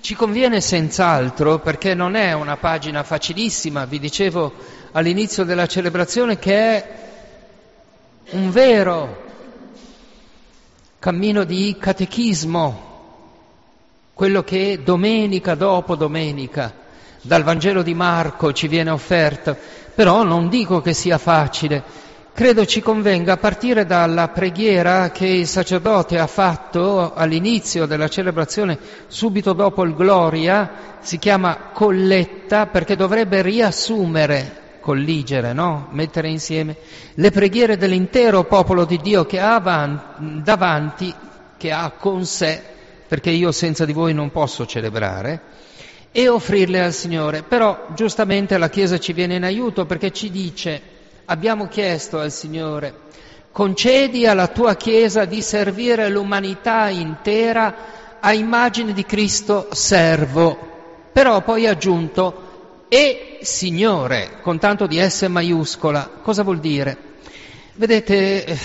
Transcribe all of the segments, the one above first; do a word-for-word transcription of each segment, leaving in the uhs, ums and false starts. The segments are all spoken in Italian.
Ci conviene senz'altro, perché non è una pagina facilissima. Vi dicevo all'inizio della celebrazione che è un vero cammino di catechismo, quello che domenica dopo domenica dal Vangelo di Marco ci viene offerto. Però non dico che sia facile. Credo ci convenga partire dalla preghiera che il sacerdote ha fatto all'inizio della celebrazione, subito dopo il Gloria. Si chiama colletta perché dovrebbe riassumere, colligere, no? Mettere insieme le preghiere dell'intero popolo di Dio che ha avanti, davanti, che ha con sé, perché io senza di voi non posso celebrare, e offrirle al Signore. Però giustamente la Chiesa ci viene in aiuto perché ci dice: abbiamo chiesto al Signore, concedi alla tua Chiesa di servire l'umanità intera a immagine di Cristo servo. Però poi ha aggiunto, e Signore, con tanto di S maiuscola. Cosa vuol dire? Vedete,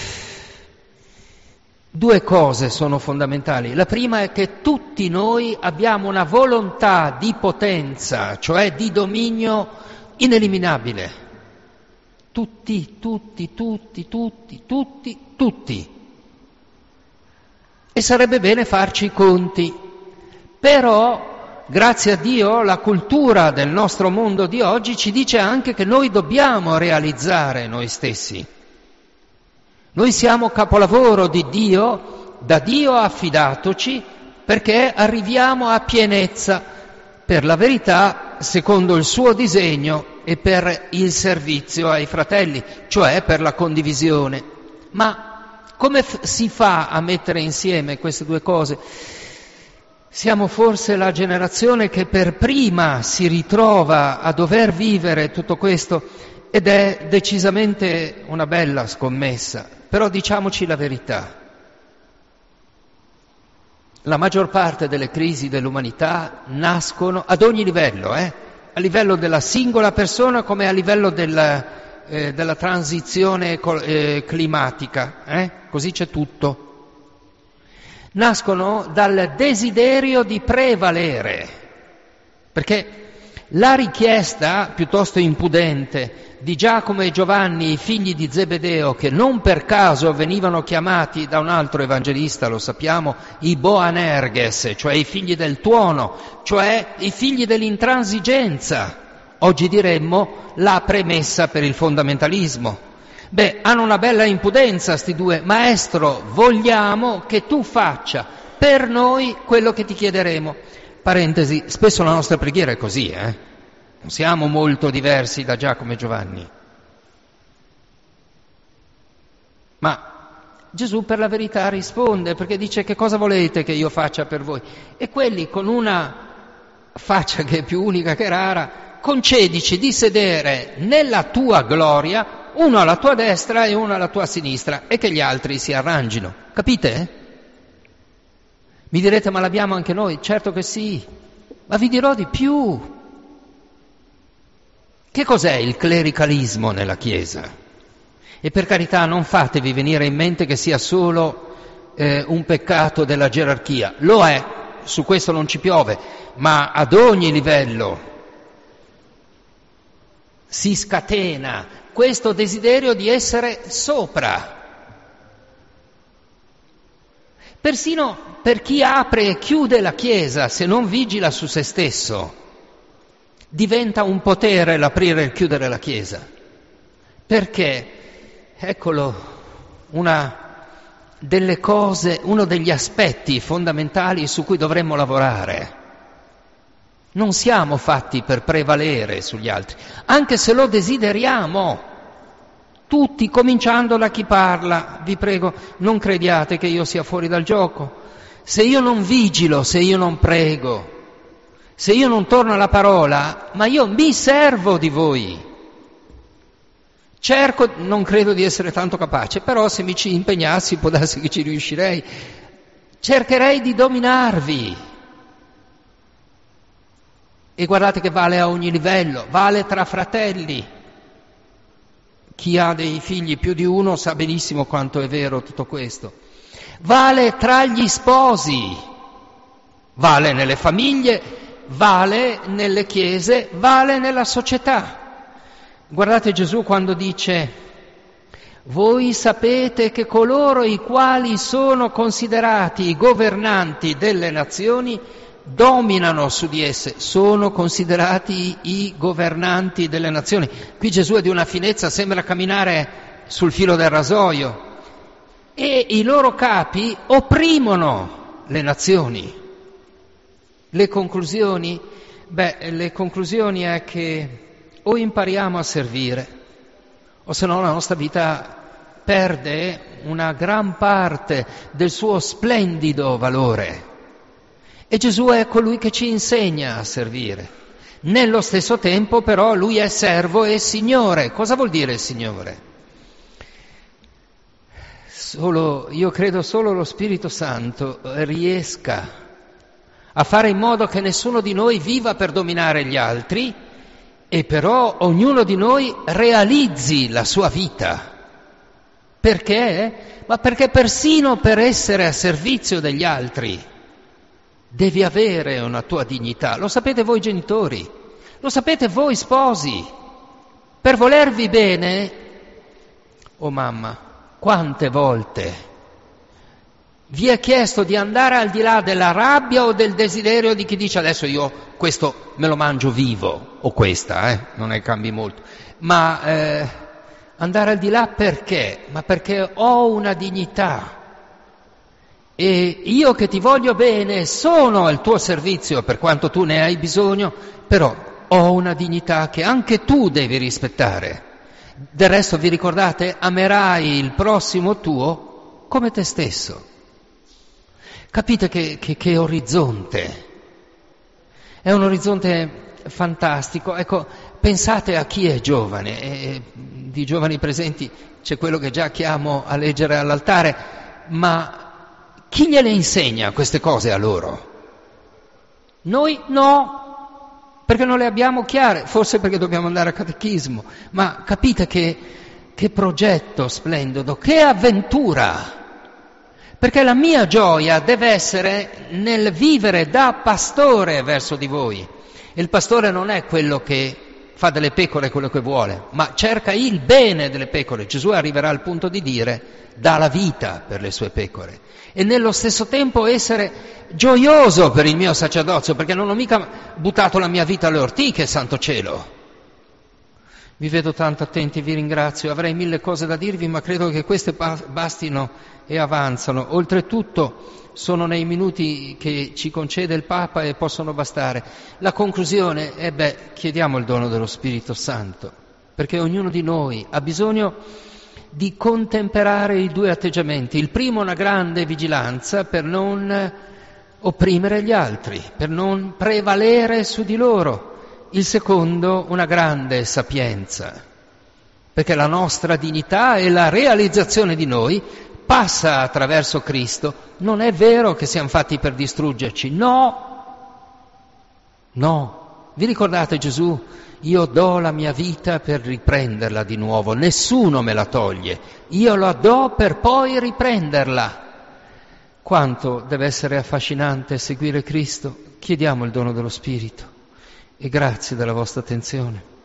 due cose sono fondamentali. La prima è che tutti noi abbiamo una volontà di potenza, cioè di dominio ineliminabile. Tutti, tutti, tutti, tutti, tutti, tutti. E sarebbe bene farci i conti. Però, grazie a Dio, la cultura del nostro mondo di oggi ci dice anche che noi dobbiamo realizzare noi stessi. Noi siamo capolavoro di Dio, da Dio affidatoci, perché arriviamo a pienezza per la verità, secondo il suo disegno, e per il servizio ai fratelli, cioè per la condivisione. Ma come f- si fa a mettere insieme queste due cose? Siamo forse la generazione che per prima si ritrova a dover vivere tutto questo, ed è decisamente una bella scommessa. Però diciamoci la verità. La maggior parte delle crisi dell'umanità nascono ad ogni livello, eh? A livello della singola persona come a livello della, eh, della transizione col, eh, climatica, eh? Così c'è tutto. Nascono dal desiderio di prevalere, perché la richiesta piuttosto impudente di Giacomo e Giovanni, i figli di Zebedeo, che non per caso venivano chiamati da un altro evangelista, lo sappiamo, i Boanerges, cioè i figli del tuono, cioè i figli dell'intransigenza. Oggi diremmo la premessa per il fondamentalismo. Beh, hanno una bella impudenza sti due: maestro, vogliamo che tu faccia per noi quello che ti chiederemo. Parentesi, spesso la nostra preghiera è così, eh? Non siamo molto diversi da Giacomo e Giovanni. Ma Gesù per la verità risponde, perché dice: che cosa volete che io faccia per voi? E quelli, con una faccia che è più unica che rara: concedici di sedere nella tua gloria, uno alla tua destra e uno alla tua sinistra, e che gli altri si arrangino. Capite? Mi direte: ma l'abbiamo anche noi? Certo che sì, ma vi dirò di più. Che cos'è il clericalismo nella Chiesa? E per carità, non fatevi venire in mente che sia solo eh, un peccato della gerarchia. Lo è, su questo non ci piove, ma ad ogni livello si scatena questo desiderio di essere sopra. Persino per chi apre e chiude la Chiesa, se non vigila su se stesso, diventa un potere l'aprire e il chiudere la Chiesa. Perché, eccolo, una delle cose, uno degli aspetti fondamentali su cui dovremmo lavorare. Non siamo fatti per prevalere sugli altri, anche se lo desideriamo. Tutti, cominciando da chi parla. Vi prego, non crediate che io sia fuori dal gioco. Se io non vigilo, se io non prego, se io non torno alla parola, ma io mi servo di voi. Cerco, non credo di essere tanto capace, però se mi ci impegnassi può darsi che ci riuscirei. Cercherei di dominarvi. E guardate che vale a ogni livello, vale tra fratelli. Chi ha dei figli più di uno sa benissimo quanto è vero tutto questo. Vale tra gli sposi. Vale nelle famiglie, vale nelle chiese, vale nella società. Guardate Gesù quando dice: voi sapete che coloro i quali sono considerati i governanti delle nazioni dominano su di esse, sono considerati i governanti delle nazioni. Qui Gesù è di una finezza, sembra camminare sul filo del rasoio, e i loro capi opprimono le nazioni. Le conclusioni? Beh, le conclusioni è che o impariamo a servire, o se no la nostra vita perde una gran parte del suo splendido valore. E Gesù è colui che ci insegna a servire. Nello stesso tempo però Lui è servo e Signore. Cosa vuol dire Signore? Solo, io credo solo lo Spirito Santo riesca a fare in modo che nessuno di noi viva per dominare gli altri, e però ognuno di noi realizzi la sua vita. Perché? Ma perché persino per essere a servizio degli altri devi avere una tua dignità. Lo sapete voi genitori, lo sapete voi sposi. Per volervi bene, oh mamma, quante volte vi è chiesto di andare al di là della rabbia o del desiderio di chi dice adesso io questo me lo mangio vivo, o questa, eh, non ne cambi molto, ma eh, andare al di là perché? Ma perché ho una dignità e io che ti voglio bene sono al tuo servizio per quanto tu ne hai bisogno, però ho una dignità che anche tu devi rispettare. Del resto vi ricordate? Amerai il prossimo tuo come te stesso. Capite che, che, che orizzonte? È un orizzonte fantastico. Ecco, pensate a chi è giovane, e di giovani presenti c'è quello che già chiamo a leggere all'altare, ma chi gliele insegna queste cose a loro? Noi no, perché non le abbiamo chiare, forse perché dobbiamo andare a catechismo, ma capite che, che progetto splendido, che avventura! Perché la mia gioia deve essere nel vivere da pastore verso di voi. E il pastore non è quello che fa delle pecore quello che vuole, ma cerca il bene delle pecore. Gesù arriverà al punto di dire: dà la vita per le sue pecore. E nello stesso tempo essere gioioso per il mio sacerdozio, perché non ho mica buttato la mia vita alle ortiche, santo cielo. Vi vedo tanto attenti, vi ringrazio, avrei mille cose da dirvi, ma credo che queste bastino e avanzano. Oltretutto sono nei minuti che ci concede il Papa e possono bastare. La conclusione è, beh, chiediamo il dono dello Spirito Santo, perché ognuno di noi ha bisogno di contemperare i due atteggiamenti. Il primo, una grande vigilanza per non opprimere gli altri, per non prevalere su di loro. Il secondo, una grande sapienza, perché la nostra dignità e la realizzazione di noi passa attraverso Cristo. Non è vero che siamo fatti per distruggerci, no, no. Vi ricordate Gesù? Io do la mia vita per riprenderla di nuovo, nessuno me la toglie, io la do per poi riprenderla. Quanto deve essere affascinante seguire Cristo? Chiediamo il dono dello Spirito e grazie della vostra attenzione.